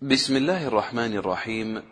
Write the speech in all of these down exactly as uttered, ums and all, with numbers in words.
بسم الله الرحمن الرحيم.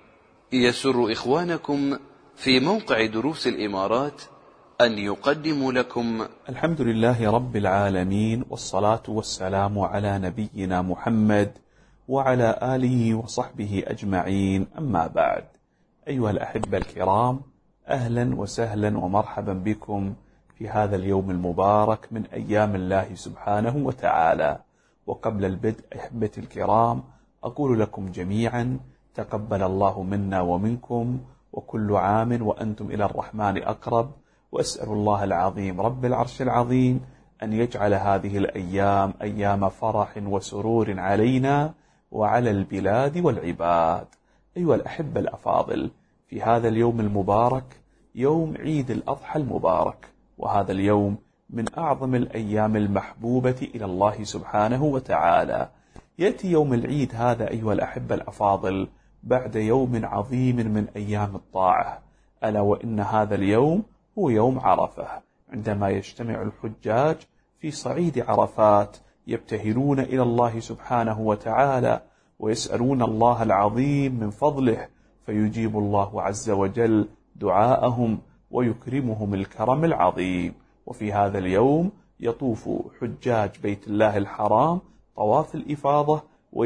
يسر إخوانكم في موقع دروس الإمارات أن يقدموا لكم الحمد لله رب العالمين، والصلاة والسلام على نبينا محمد وعلى آله وصحبه أجمعين، أما بعد. أيها الأحبة الكرام، أهلا وسهلا ومرحبا بكم في هذا اليوم المبارك من أيام الله سبحانه وتعالى. وقبل البدء أحبتي الكرام، أقول لكم جميعا تقبل الله منا ومنكم، وكل عام وأنتم إلى الرحمن أقرب، وأسأل الله العظيم رب العرش العظيم أن يجعل هذه الأيام أيام فرح وسرور علينا وعلى البلاد والعباد. أيها الأحبة الأفاضل، في هذا اليوم المبارك، يوم عيد الأضحى المبارك، وهذا اليوم من أعظم الأيام المحبوبة إلى الله سبحانه وتعالى. يأتي يوم العيد هذا أيها الأحبة الأفاضل بعد يوم عظيم من أيام الطاعة، ألا وإن هذا اليوم هو يوم عرفة، عندما يجتمع الحجاج في صعيد عرفات يبتهلون إلى الله سبحانه وتعالى ويسألون الله العظيم من فضله، فيجيب الله عز وجل دعاءهم ويكرمهم الكرم العظيم. وفي هذا اليوم يطوف حجاج بيت الله الحرام طواف الإفاضة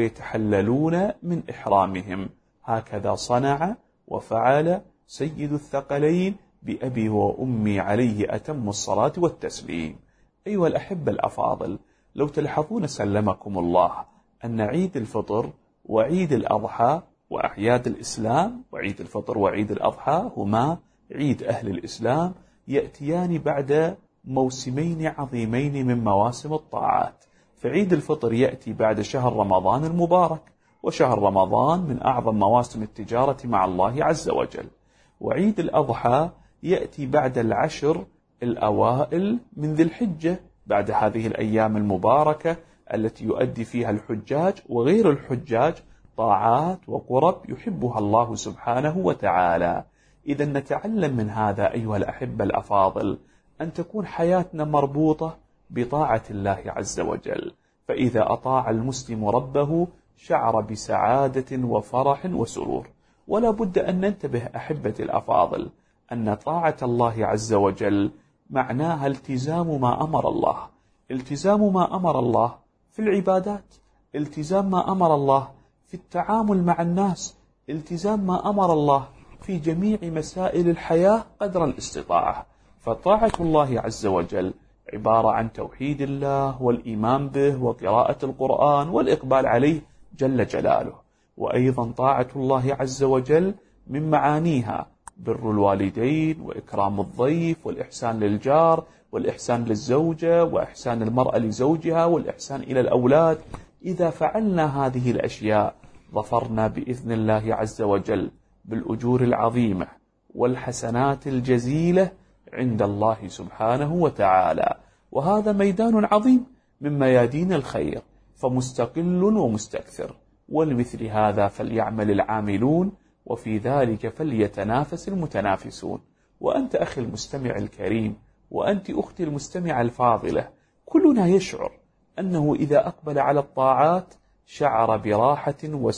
ويتحللون من إحرامهم، هكذا صنع وفعل سيد الثقلين بأبي وأمي عليه أتم الصلاة والتسليم. أيها الأحبة الأفاضل، لو تلحظون سلمكم الله أن عيد الفطر وعيد الأضحى وأعياد الإسلام، وعيد الفطر وعيد الأضحى هما عيد أهل الإسلام، يأتيان بعد موسمين عظيمين من مواسم الطاعات. فعيد الفطر يأتي بعد شهر رمضان المبارك، وشهر رمضان من أعظم مواسم التجارة مع الله عز وجل. وعيد الأضحى يأتي بعد العشر الأوائل من ذي الحجة، بعد هذه الأيام المباركة التي يؤدي فيها الحجاج وغير الحجاج طاعات وقرب يحبها الله سبحانه وتعالى. إذا نتعلم من هذا أيها الأحبة الأفاضل أن تكون حياتنا مربوطة بطاعة الله عز وجل، فإذا أطاع المسلم ربه شعر بسعادة وفرح وسرور. ولا بد أن ننتبه أحبتي الأفاضل أن طاعة الله عز وجل معناها التزام ما أمر الله، التزام ما أمر الله في العبادات، التزام ما أمر الله في التعامل مع الناس، التزام ما أمر الله في جميع مسائل الحياة قدر الاستطاعة. فطاعة الله عز وجل عبارة عن توحيد الله والإيمان به وقراءة القرآن والإقبال عليه جل جلاله. وأيضا طاعة الله عز وجل من معانيها بر الوالدين وإكرام الضيف والإحسان للجار والإحسان للزوجة وإحسان المرأة لزوجها والإحسان إلى الأولاد. إذا فعلنا هذه الأشياء ظفرنا بإذن الله عز وجل بالأجور العظيمة والحسنات الجزيلة عند الله سبحانه وتعالى. وهذا ميدان عظيم من ميادين الخير، فمستقل ومستكثر، ولمثل هذا فليعمل العاملون، وفي ذلك فليتنافس المتنافسون. وأنت أخي المستمع الكريم، وأنت أختي المستمعة الفاضلة، كلنا يشعر أنه إذا أقبل على الطاعات شعر براحة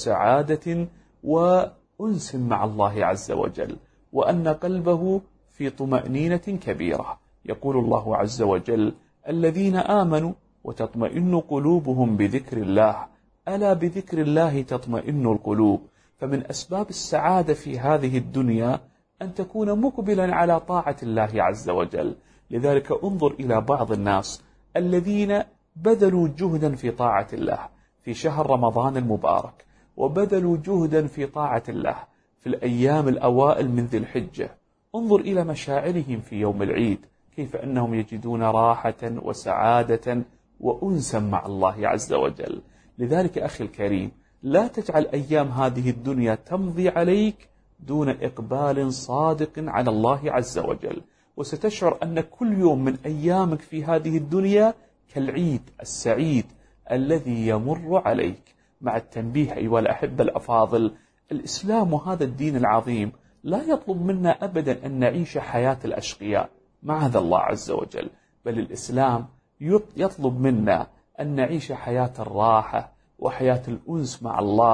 وسعادة وأنس مع الله عز وجل، وأن قلبه في طمأنينة كبيرة. يقول الله عز وجل: الذين آمنوا وتطمئن قلوبهم بذكر الله، ألا بذكر الله تطمئن القلوب. فمن أسباب السعادة في هذه الدنيا أن تكون مقبلا على طاعة الله عز وجل. لذلك انظر إلى بعض الناس الذين بذلوا جهدا في طاعة الله في شهر رمضان المبارك، وبذلوا جهدا في طاعة الله في الأيام الأوائل من ذي الحجة. انظر إلى مشاعرهم في يوم العيد، كيف أنهم يجدون راحة وسعادة وأنسا مع الله عز وجل. لذلك أخي الكريم، لا تجعل أيام هذه الدنيا تمضي عليك دون إقبال صادق على الله عز وجل، وستشعر أن كل يوم من أيامك في هذه الدنيا كالعيد السعيد الذي يمر عليك. مع التنبيه أيها الأحبة الأفاضل، الإسلام وهذا الدين العظيم لا يطلب منا أبدا أن نعيش حياة الأشقياء معاذ الله عز وجل، بل الإسلام يطلب منا أن نعيش حياة الراحة وحياة الأنس مع الله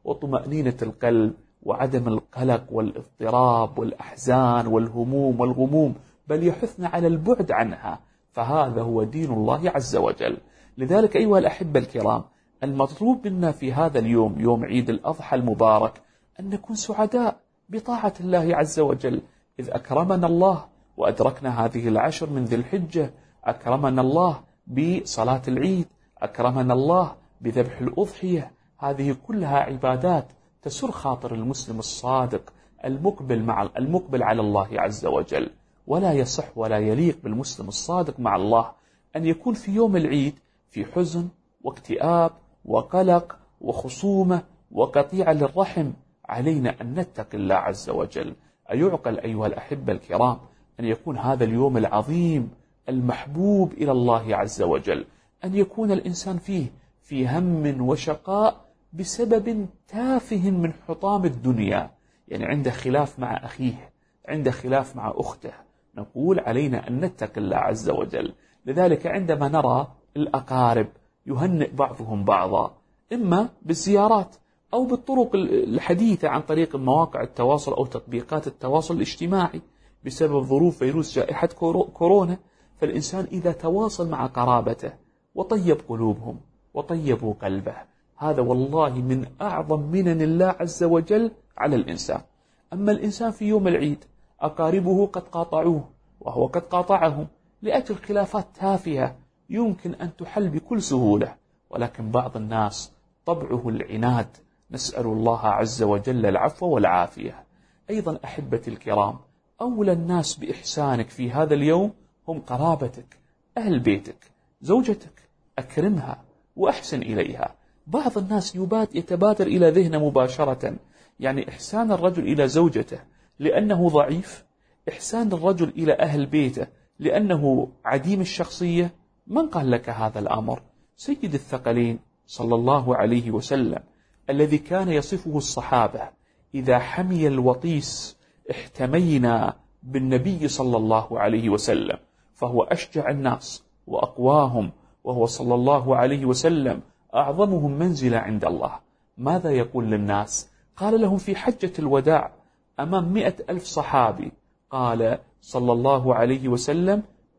وطمأنينة القلب وعدم القلق والاضطراب والأحزان والهموم والغموم، بل يحثنا على البعد عنها، فهذا هو دين الله عز وجل. لذلك أيها الأحبة الكرام، المطلوب منا في هذا اليوم، يوم عيد الأضحى المبارك، أن نكون سعداء بطاعة الله عز وجل، إذ أكرمنا الله وأدركنا هذه العشر من ذي الحجة، أكرمنا الله بصلاة العيد، أكرمنا الله بذبح الأضحية. هذه كلها عبادات تسر خاطر المسلم الصادق المقبل مع المقبل على الله عز وجل. ولا يصح ولا يليق بالمسلم الصادق مع الله أن يكون في يوم العيد في حزن واكتئاب وقلق وخصومة وقطيعة للرحم. علينا أن نتقي الله عز وجل. أيعقل أيها الأحبة الكرام أن يكون هذا اليوم العظيم المحبوب إلى الله عز وجل أن يكون الإنسان فيه في هم وشقاء بسبب تافه من حطام الدنيا، يعني عنده خلاف مع أخيه، عنده خلاف مع أخته. نقول علينا أن نتقي الله عز وجل. لذلك عندما نرى الأقارب يهنئ بعضهم بعضا، إما بالزيارات أو بالطرق الحديثة عن طريق مواقع التواصل أو تطبيقات التواصل الاجتماعي بسبب ظروف فيروس جائحة كورونا، فالإنسان إذا تواصل مع قرابته وطيب قلوبهم وطيبوا قلبه، هذا والله من أعظم منن الله عز وجل على الإنسان. أما الإنسان في يوم العيد أقاربه قد قاطعوه وهو قد قاطعهم لأجل خلافات تافهة يمكن أن تحل بكل سهولة، ولكن بعض الناس طبعه العناد، نسأل الله عز وجل العفو والعافية. أيضا أحبتي الكرام، أولى الناس بإحسانك في هذا اليوم هم قرابتك، أهل بيتك، زوجتك، أكرمها وأحسن إليها. بعض الناس يتبادر إلى ذهنه مباشرة يعني إحسان الرجل إلى زوجته لأنه ضعيف، إحسان الرجل إلى أهل بيته لأنه عديم الشخصية. من قال لك هذا الأمر؟ سيد الثقلين صلى الله عليه وسلم الذي كان يصفه الصحابة: إذا حمي الوطيس احتمينا بالنبي صلى الله عليه وسلم، فهو أشجع الناس وأقواهم، وهو صلى الله عليه وسلم أعظمهم منزلة عند الله. ماذا يقول للناس؟ قال لهم في حجة الوداع أمام مئة ألف صحابي، قال صلى الله عليه وسلم: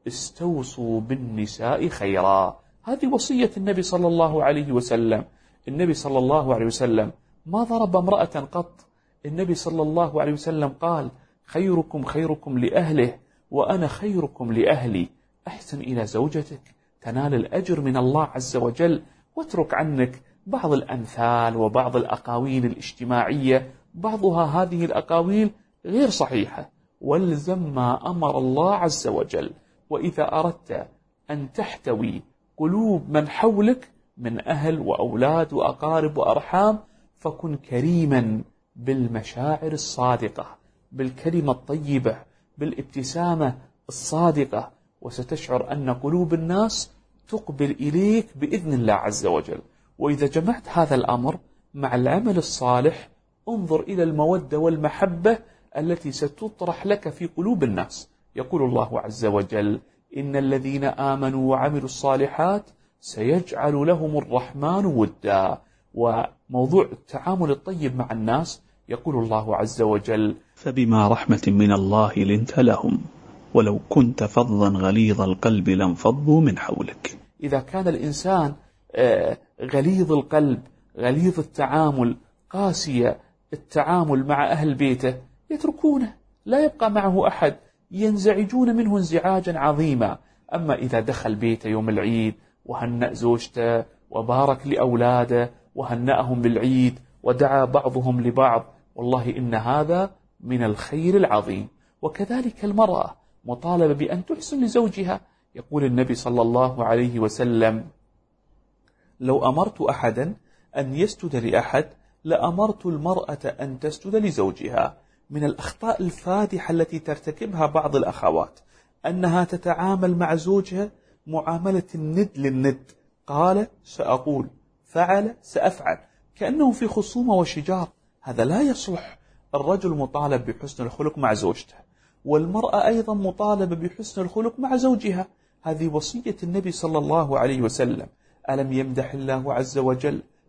استوصوا بالنساء خيرا. هذه وصية النبي صلى الله عليه وسلم. النبي صلى الله عليه وسلم ما ضرب امرأة قط. النبي صلى الله عليه وسلم قال: خيركم خيركم لأهله وأنا خيركم لأهلي. أحسن إلى زوجتك تنال الأجر من الله عز وجل، واترك عنك بعض الأمثال وبعض الأقاويل الاجتماعية، بعضها هذه الأقاويل غير صحيحة، والزم ما أمر الله عز وجل. وإذا أردت أن تحتوي قلوب من حولك من أهل وأولاد وأقارب وأرحام، فكن كريما بالمشاعر الصادقة، بالكلمة الطيبة، بالابتسامة الصادقة، وستشعر أن قلوب الناس تقبل إليك بإذن الله عز وجل. وإذا جمعت هذا الأمر مع العمل الصالح، انظر إلى المودة والمحبة التي ستطرح لك في قلوب الناس. يقول الله عز وجل: إن الذين آمنوا وعملوا الصالحات سيجعل لهم الرحمن ودا. وموضوع التعامل الطيب مع الناس يقول الله عز وجل: فبما رحمة من الله لنت لهم ولو كنت فظا غليظ القلب لانفضوا من حولك. إذا كان الإنسان غليظ القلب، غليظ التعامل، قاسي التعامل مع أهل بيته، يتركونه، لا يبقى معه أحد، ينزعجون منه انزعاجا عظيما. أما إذا دخل بيته يوم العيد وهنأ زوجته وبارك لأولاده وهنأهم بالعيد ودعا بعضهم لبعض، والله إن هذا من الخير العظيم. وكذلك المرأة مطالبة بأن تحسن لزوجها. يقول النبي صلى الله عليه وسلم: لو أمرت أحدا أن يسجد لأحد لأمرت المرأة أن تسجد لزوجها. من الأخطاء الفادحة التي ترتكبها بعض الأخوات أنها تتعامل مع زوجها معاملة الند للند، قال سأقول، فعل سأفعل، كأنه في خصومة وشجار. هذا لا يصلح. الرجل مطالب بحسن الخلق مع زوجته، والمرأة أيضا مطالبة بحسن الخلق مع زوجها. هذه وصية النبي صلى الله عليه وسلم. ألم يمدح الله عز وجل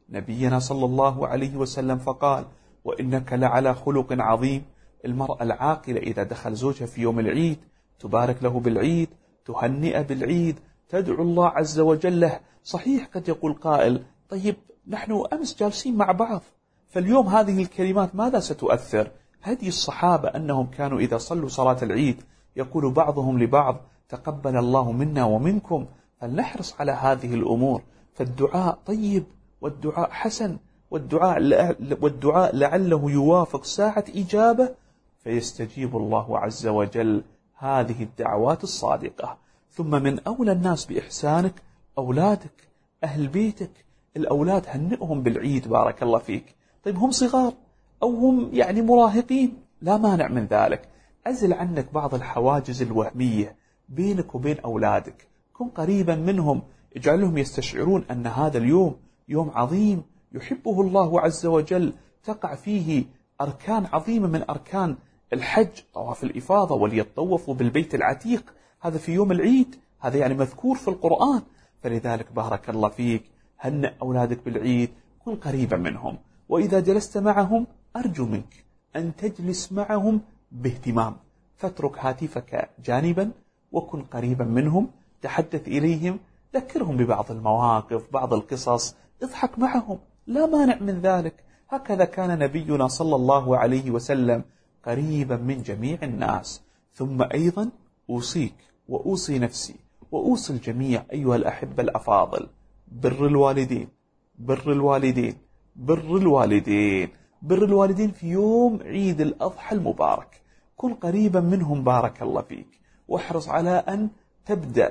نبينا صلى الله عليه وسلم فقال: وإنك لعلى خلق عظيم. المرأة العاقلة إذا دخل زوجها في يوم العيد تبارك له بالعيد، تهنئ بالعيد، تدعو الله عز وجل له. صحيح قد يقول قائل: طيب نحن أمس جالسين مع بعض، فاليوم هذه الكلمات ماذا ستؤثر؟ هدي الصحابة أنهم كانوا إذا صلوا صلاة العيد يقول بعضهم لبعض: تقبل الله منا ومنكم. فلنحرص على هذه الأمور، فالدعاء طيب والدعاء حسن، والدعاء والدعاء لعله يوافق ساعة إجابة فيستجيب الله عز وجل هذه الدعوات الصادقة. ثم من أولى الناس بإحسانك أولادك، أهل بيتك. الأولاد هنئهم بالعيد بارك الله فيك. طيب هم صغار أو هم يعني مراهقين، لا مانع من ذلك. أزل عنك بعض الحواجز الوهمية بينك وبين أولادك، كن قريبا منهم، اجعلهم يستشعرون أن هذا اليوم يوم عظيم يحبه الله عز وجل، تقع فيه أركان عظيمة من أركان الحج، طواف الإفاضة، وليطوفوا بالبيت العتيق، هذا في يوم العيد، هذا يعني مذكور في القرآن. فلذلك بارك الله فيك هنئ أولادك بالعيد، كن قريبا منهم. وإذا جلست معهم أرجو منك أن تجلس معهم باهتمام، فاترك هاتفك جانبا وكن قريبا منهم، تحدث إليهم، ذكرهم ببعض المواقف، بعض القصص، اضحك معهم، لا مانع من ذلك. هكذا كان نبينا صلى الله عليه وسلم قريبا من جميع الناس. ثم أيضا أوصيك وأوصي نفسي وأوصي الجميع أيها الأحبة الأفاضل: بر الوالدين، بر الوالدين، بر الوالدين، بر الوالدين في يوم عيد الأضحى المبارك. كن قريبا منهم بارك الله فيك، واحرص على أن تبدأ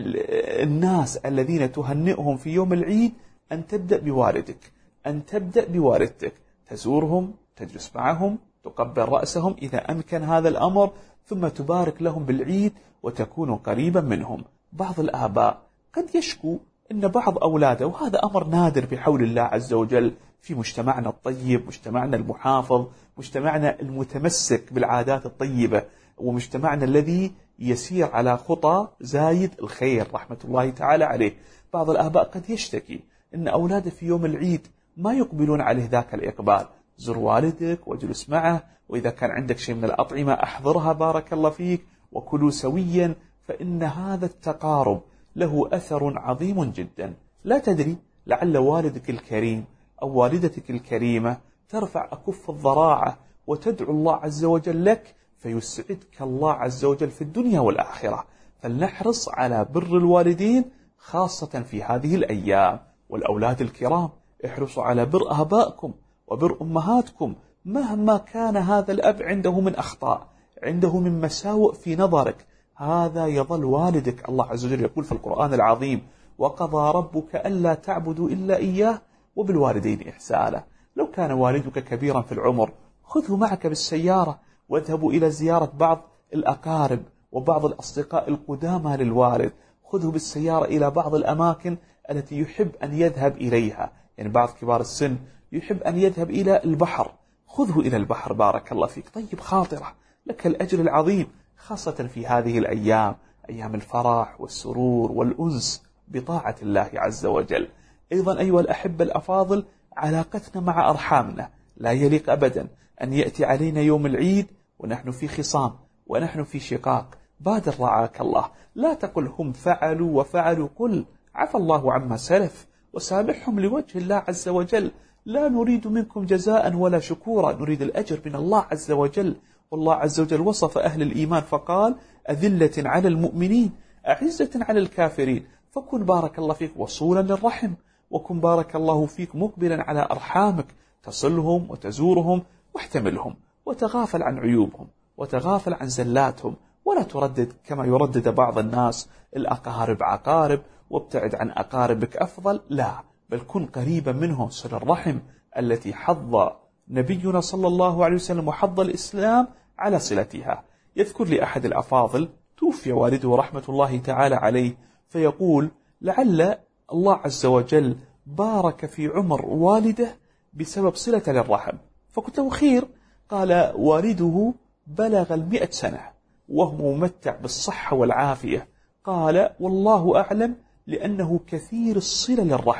الناس الذين تهنئهم في يوم العيد أن تبدأ بوالدك، أن تبدأ بوالدتك، تزورهم، تجلس معهم، تقبل رأسهم إذا أمكن هذا الأمر، ثم تبارك لهم بالعيد وتكون قريبا منهم. بعض الآباء قد يشكو أن بعض أولاده، وهذا أمر نادر بحول الله عز وجل في مجتمعنا الطيب، مجتمعنا المحافظ، مجتمعنا المتمسك بالعادات الطيبة، ومجتمعنا الذي يسير على خطى زايد الخير رحمة الله تعالى عليه. بعض الآباء قد يشتكي أن أولاده في يوم العيد ما يقبلون عليه ذاك الإقبال. زر والدك واجلس معه، وإذا كان عندك شيء من الأطعمة أحضرها بارك الله فيك، وكلوا سويا، فإن هذا التقارب له أثر عظيم جدا. لا تدري لعل والدك الكريم أو والدتك الكريمة ترفع أكف الضراعة وتدعو الله عز وجل لك، فيسعدك الله عز وجل في الدنيا والآخرة. فلنحرص على بر الوالدين خاصة في هذه الأيام. والأولاد الكرام احرصوا على بر آبائكم وبر أمهاتكم، مهما كان هذا الأب عنده من أخطاء، عنده من مساوئ في نظرك، هذا يظل والدك. الله عز وجل يقول في القرآن العظيم: وقضى ربك ألا تعبدوا إلا إياه وبالوالدين إحسانا. لو كان والدك كبيرا في العمر خذه معك بالسيارة واذهبوا إلى زيارة بعض الأقارب وبعض الأصدقاء القدامى للوالد، خذه بالسيارة إلى بعض الأماكن التي يحب أن يذهب إليها، يعني بعض كبار السن يحب أن يذهب إلى البحر، خذه إلى البحر بارك الله فيك، طيب خاطرة، لك الأجر العظيم، خاصة في هذه الأيام، أيام الفرح والسرور والأنس بطاعة الله عز وجل. أيضا أيها الأحبة الأفاضل، علاقتنا مع أرحامنا، لا يليق أبدا أن يأتي علينا يوم العيد ونحن في خصام ونحن في شقاق. بادر رعاك الله، لا تقل هم فعلوا وفعلوا، قل عفى الله عما سلف وسامحهم لوجه الله عز وجل، لا نريد منكم جزاء ولا شكورا، نريد الأجر من الله عز وجل. والله عز وجل وصف أهل الإيمان فقال: أذلة على المؤمنين أعزة على الكافرين. فكن بارك الله فيك وصولا للرحم، وكن بارك الله فيك مقبلا على أرحامك، تصلهم وتزورهم واحتملهم، وتغافل عن عيوبهم وتغافل عن زلاتهم، ولا تردد كما يردد بعض الناس الأقارب عقارب وابتعد عن أقاربك أفضل، لا، بل كن قريبا منهم، صل الرحم التي حض نبينا صلى الله عليه وسلم وحض الإسلام على صلتها. يذكر لأحد الأفاضل توفي والده رحمة الله تعالى عليه، فيقول: لعل الله عز وجل بارك في عمر والده بسبب صلة للرحم. فقلت له: خير؟ قال: والده بلغ المئة سنة وهو ممتع بالصحة والعافية. قال: والله أعلم، لأنه كثير الصلة للرحم،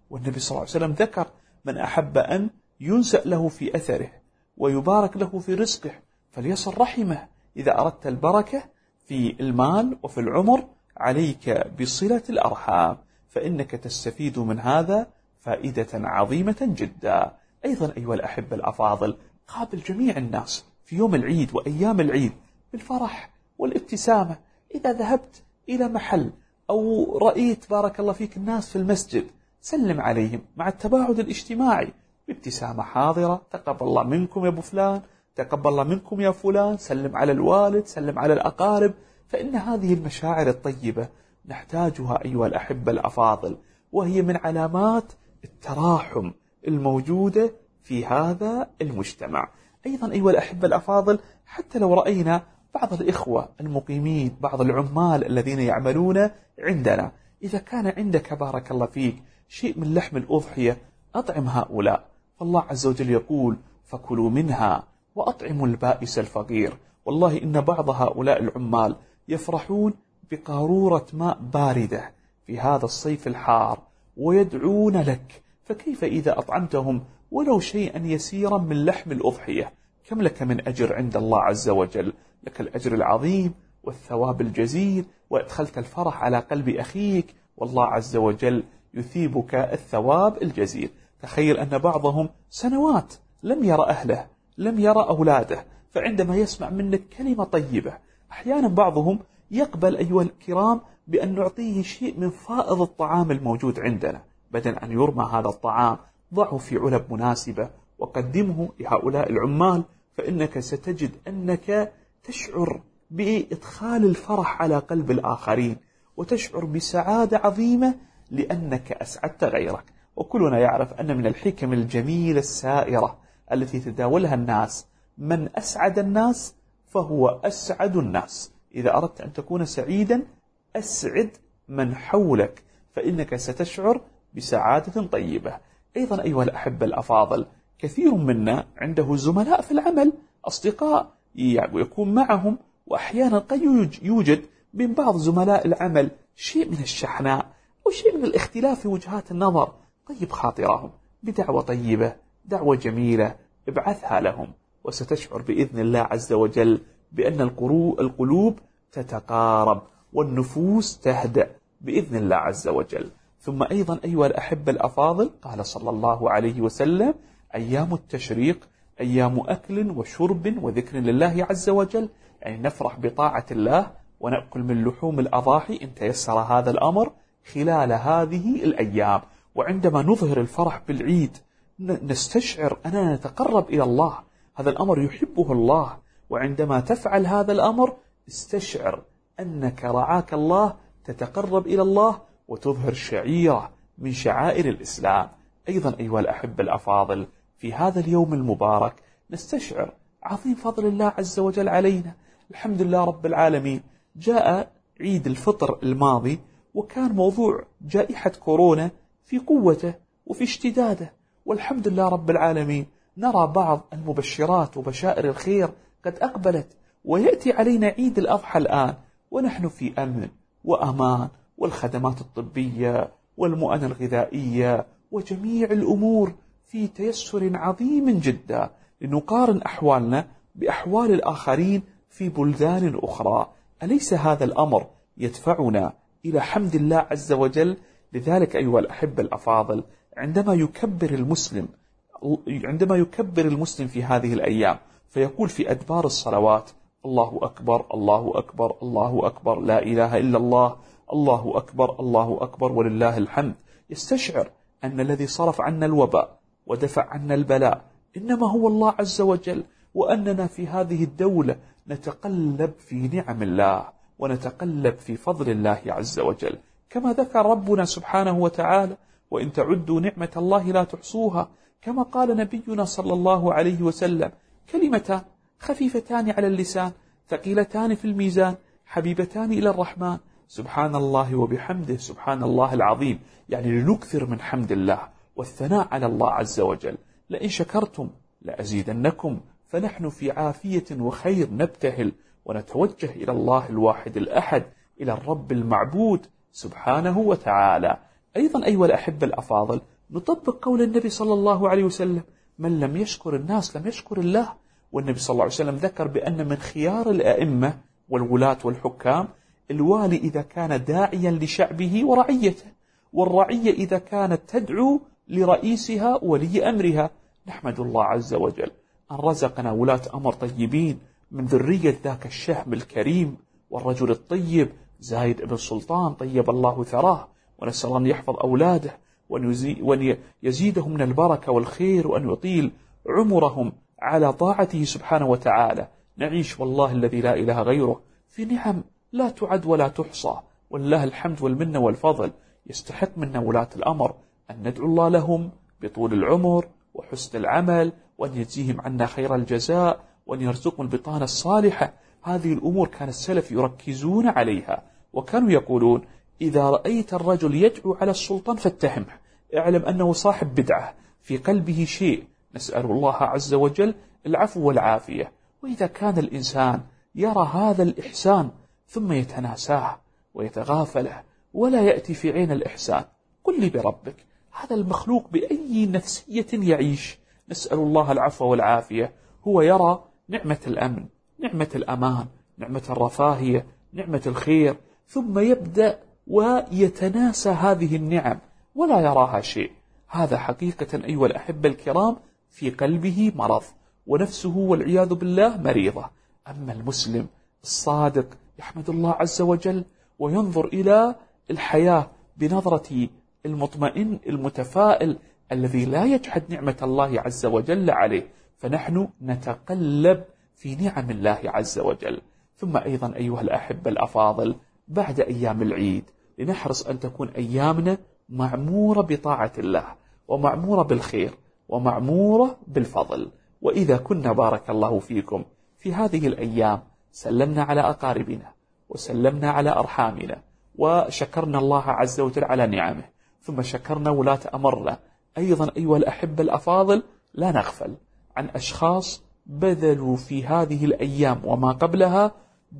والنبي صلى الله عليه وسلم ذكر: من أحب أن ينسأ له في أثره ويبارك له في رزقه فليصل رحمه. إذا أردت البركة في المال وفي العمر عليك بصلة الأرحام، فإنك تستفيد من هذا فائدة عظيمة جدا. أيضا أيها الأحبة الأفاضل، قابل جميع الناس في يوم العيد وأيام العيد بالفرح والابتسامة. إذا ذهبت إلى محل أو رأيت بارك الله فيك الناس في المسجد، سلم عليهم مع التباعد الاجتماعي بابتسامة حاضرة: تقبل الله منكم يا أبو فلان، تقبل الله منكم يا فلان. سلم على الوالد، سلم على الأقارب، فإن هذه المشاعر الطيبة نحتاجها أيها الأحبة الأفاضل، وهي من علامات التراحم الموجودة في هذا المجتمع. أيضا أيها الأحبة الأفاضل، حتى لو رأينا بعض الإخوة المقيمين، بعض العمال الذين يعملون عندنا، إذا كان عندك بارك الله فيك شيء من لحم الأضحية أطعم هؤلاء، فالله عز وجل يقول: فكلوا منها وأطعموا البائس الفقير. والله إن بعض هؤلاء العمال يفرحون بقارورة ماء باردة في هذا الصيف الحار ويدعون لك، فكيف إذا أطعمتهم ولو شيئا يسيرا من لحم الأضحية؟ كم لك من أجر عند الله عز وجل؟ لك الأجر العظيم والثواب الجزيل، وأدخلت الفرح على قلب أخيك، والله عز وجل يثيبك الثواب الجزيل. تخيل أن بعضهم سنوات لم يرى أهله، لم يرى أولاده، فعندما يسمع منك كلمة طيبة، أحيانا بعضهم يقبل أيها الكرام بأن نعطيه شيء من فائض الطعام الموجود عندنا، بدل أن يرمى هذا الطعام ضعه في علب مناسبة وقدمه لهؤلاء العمال، فإنك ستجد أنك تشعر بإدخال الفرح على قلب الآخرين، وتشعر بسعادة عظيمة لأنك أسعدت غيرك. وكلنا يعرف أن من الحكم الجميلة السائرة التي تداولها الناس: من أسعد الناس فهو أسعد الناس. إذا أردت أن تكون سعيدا أسعد من حولك، فإنك ستشعر بسعادة طيبة. أيضا أيها الأحبة الأفاضل، كثير منا عنده زملاء في العمل، أصدقاء يكون معهم، وأحيانا قد يوجد بين بعض زملاء العمل شيء من الشحناء أو شيء من الاختلاف في وجهات النظر. طيب خاطرهم بدعوة طيبة، دعوة جميلة، ابعثها لهم، وستشعر بإذن الله عز وجل بأن القلوب تتقارب والنفوس تهدأ بإذن الله عز وجل. ثم أيضا أيها الأحبة الأفاضل، قال صلى الله عليه وسلم: أيام التشريق أيام أكل وشرب وذكر لله عز وجل، يعني نفرح بطاعة الله ونأكل من لحوم الأضاحي إن تيسر هذا الأمر خلال هذه الأيام. وعندما نظهر الفرح بالعيد نستشعر أننا نتقرب إلى الله، هذا الأمر يحبه الله، وعندما تفعل هذا الأمر استشعر أنك رعاك الله، تتقرب إلى الله وتظهر شعيرة من شعائر الإسلام. أيضا أيها الأحبة الأفاضل، في هذا اليوم المبارك نستشعر عظيم فضل الله عز وجل علينا. الحمد لله رب العالمين، جاء عيد الفطر الماضي وكان موضوع جائحة كورونا في قوته وفي اشتداده، والحمد لله رب العالمين نرى بعض المبشرات وبشائر الخير قد أقبلت، ويأتي علينا عيد الأضحى الآن ونحن في أمن وأمان، والخدمات الطبية والمؤن الغذائية وجميع الأمور في تيسر عظيم جدا، لنقارن أحوالنا بأحوال الآخرين في بلدان أخرى. أليس هذا الأمر يدفعنا إلى حمد الله عز وجل؟ لذلك أيها الأحبة الأفاضل، عندما يكبر المسلم عندما يكبر المسلم في هذه الأيام فيقول في أدبار الصلوات: الله أكبر الله أكبر الله أكبر، لا إله إلا الله، الله أكبر الله أكبر ولله الحمد، يستشعر أن الذي صرف عنا الوباء ودفع عنا البلاء إنما هو الله عز وجل، وأننا في هذه الدولة نتقلب في نعم الله ونتقلب في فضل الله عز وجل، كما ذكر ربنا سبحانه وتعالى: وإن تعدوا نعمة الله لا تحصوها. كما قال نبينا صلى الله عليه وسلم: كلمتان خفيفتان على اللسان ثقيلتان في الميزان حبيبتان إلى الرحمن، سبحان الله وبحمده سبحان الله العظيم. يعني لنكثر من حمد الله والثناء على الله عز وجل. لئن شكرتم لأزيدنكم، فنحن في عافية وخير، نبتهل ونتوجه إلى الله الواحد الأحد، إلى الرب المعبود سبحانه وتعالى. أيضا أيها الأحبة الأفاضل، نطبق قول النبي صلى الله عليه وسلم: من لم يشكر الناس لم يشكر الله. والنبي صلى الله عليه وسلم ذكر بأن من خيار الأئمة والولاة والحكام الوالي إذا كان داعيا لشعبه ورعيته، والرعية إذا كانت تدعو لرئيسها ولي أمرها. نحمد الله عز وجل أن رزقنا ولاة أمر طيبين من ذرية ذاك الشهم الكريم والرجل الطيب زايد بن سلطان طيب الله ثراه، ونسأل أن يحفظ أولاده وأن يزيدهم من البركة والخير، وأن يطيل عمرهم على طاعته سبحانه وتعالى. نعيش والله الذي لا إله غيره في نعم لا تعد ولا تحصى، والله الحمد والمنة والفضل. يستحق منا ولاة الأمر أن ندعو الله لهم بطول العمر وحسن العمل، وأن يجزيهم عنا خير الجزاء، وأن يرزقهم البطانة الصالحة. هذه الأمور كان السلف يركزون عليها، وكانوا يقولون: إذا رأيت الرجل يدعو على السلطان فاتهمه، اعلم أنه صاحب بدعة في قلبه شيء. نسأل الله عز وجل العفو والعافية. وإذا كان الإنسان يرى هذا الإحسان ثم يتناساه ويتغافله ولا يأتي في عين الإحسان، قل لي بربك هذا المخلوق بأي نفسية يعيش؟ نسأل الله العفو والعافية. هو يرى نعمة الأمن، نعمة الأمان، نعمة الرفاهية، نعمة الخير، ثم يبدأ ويتناسى هذه النعم ولا يراها شيء. هذا حقيقة أيها الأحبة الكرام في قلبه مرض، ونفسه والعياذ بالله مريضة. أما المسلم الصادق يحمد الله عز وجل وينظر إلى الحياة بنظرة المطمئن المتفائل الذي لا يجحد نعمة الله عز وجل عليه. فنحن نتقلب في نعم الله عز وجل. ثم أيضا أيها الأحبة الأفاضل، بعد أيام العيد لنحرص أن تكون أيامنا معمورة بطاعة الله، ومعمورة بالخير، ومعمورة بالفضل. وإذا كنا بارك الله فيكم في هذه الأيام سلمنا على أقاربنا وسلمنا على أرحامنا وشكرنا الله عز وجل على نعمه، ثم شكرنا ولاة أمرنا، أيضا أيها الأحبة الأفاضل لا نغفل عن أشخاص بذلوا في هذه الأيام وما قبلها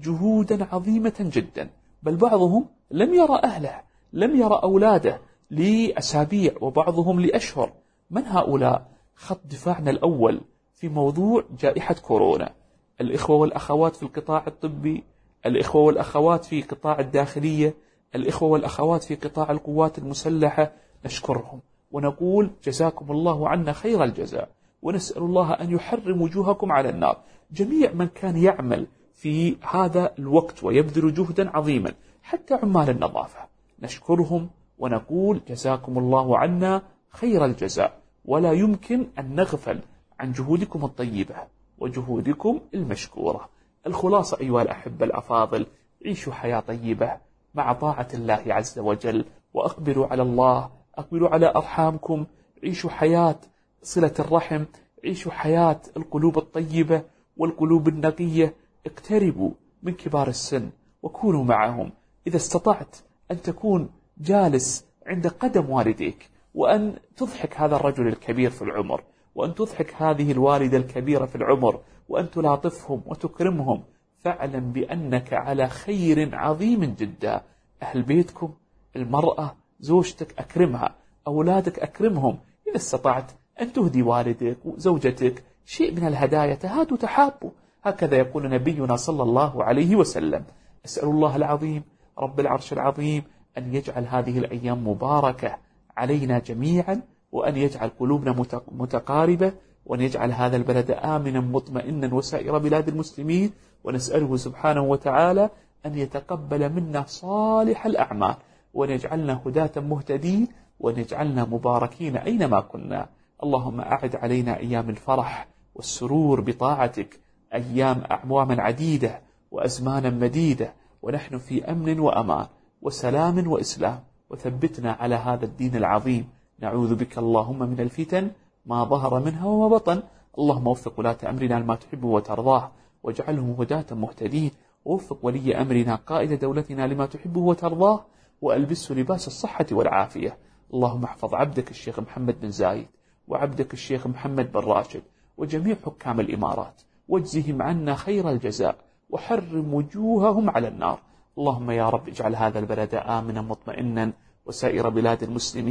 جهودا عظيمة جدا، بل بعضهم لم يرى أهله، لم يرى أولاده لأسابيع، وبعضهم لأشهر. من هؤلاء؟ خط دفاعنا الأول في موضوع جائحة كورونا، الإخوة والأخوات في القطاع الطبي، الإخوة والأخوات في قطاع الداخلية، الإخوة والأخوات في قطاع القوات المسلحة، نشكرهم ونقول جزاكم الله عنا خير الجزاء، ونسأل الله أن يحرم وجوهكم على النار. جميع من كان يعمل في هذا الوقت ويبذل جهدا عظيما، حتى عمال النظافة، نشكرهم ونقول جزاكم الله عنا خير الجزاء. ولا يمكن أن نغفل عن جهودكم الطيبة وجهودكم المشكورة. الخلاصة أيها الأحبة الأفاضل، عيشوا حياة طيبة مع طاعة الله عز وجل، وأقبلوا على الله، أقبلوا على أرحامكم، عيشوا حياة صلة الرحم، عيشوا حياة القلوب الطيبة والقلوب النقية. اقتربوا من كبار السن وكونوا معهم. إذا استطعت أن تكون جالس عند قدم والديك، وأن تضحك هذا الرجل الكبير في العمر، وأن تضحك هذه الوالدة الكبيرة في العمر، وأن تلاطفهم وتكرمهم، فاعلم بأنك على خير عظيم جدا. أهل بيتكم، المرأة زوجتك أكرمها، أولادك أكرمهم. إذا استطعت أن تهدي والدك وزوجتك شيء من الهدايا، تهادوا تحابوا. هكذا يقول نبينا صلى الله عليه وسلم. أسأل الله العظيم رب العرش العظيم أن يجعل هذه الأيام مباركة علينا جميعا، وأن يجعل قلوبنا متقاربة، وأن يجعل هذا البلد آمنا مطمئنا وسائر بلاد المسلمين. ونسأله سبحانه وتعالى أن يتقبل منا صالح الأعمال، وأن يجعلنا هداة مهتدين، وأن يجعلنا مباركين أينما كنا. اللهم أعد علينا أيام الفرح والسرور بطاعتك، أيام أعواما عديدة وأزمانا مديدة، ونحن في أمن وأمان وسلام وإسلام، وثبتنا على هذا الدين العظيم. نعوذ بك اللهم من الفتن ما ظهر منها وما بطن. اللهم وفق ولاة أمرنا لما تحب وترضاه، واجعلهم هداة مهتدين، ووفق ولي أمرنا قائد دولتنا لما تحبه وترضاه، وألبسه لباس الصحة والعافية. اللهم احفظ عبدك الشيخ محمد بن زايد، وعبدك الشيخ محمد بن راشد، وجميع حكام الإمارات، واجزهم عنا خير الجزاء، وحرم وجوههم على النار. اللهم يا رب اجعل هذا البلد آمنا مطمئنا، وسائر بلاد المسلمين.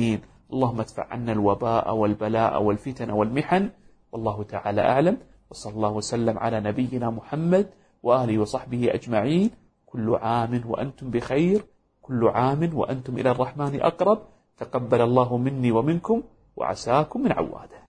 اللهم ادفع عنا الوباء والبلاء والفتن والمحن. والله تعالى أعلم، وصلى الله وسلم على نبينا محمد وآله وصحبه أجمعين. كل عام وأنتم بخير، كل عام وأنتم إلى الرحمن أقرب. تقبل الله مني ومنكم وعساكم من عواده.